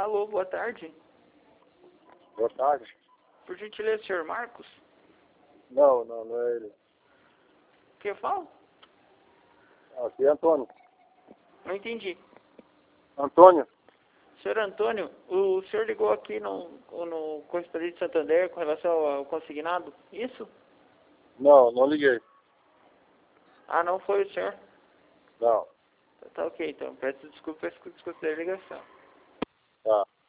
Alô, boa tarde. Boa tarde. Por gentileza, senhor Marcos? Não é ele. Quem fala? Aqui é Antônio. Não entendi. Antônio? Senhor Antônio, o senhor ligou aqui no Corregedoria de Santander com relação ao consignado? Isso? Não liguei. Ah, não foi o senhor? Não. Tá ok, então. Peço desculpa da ligação. Tá.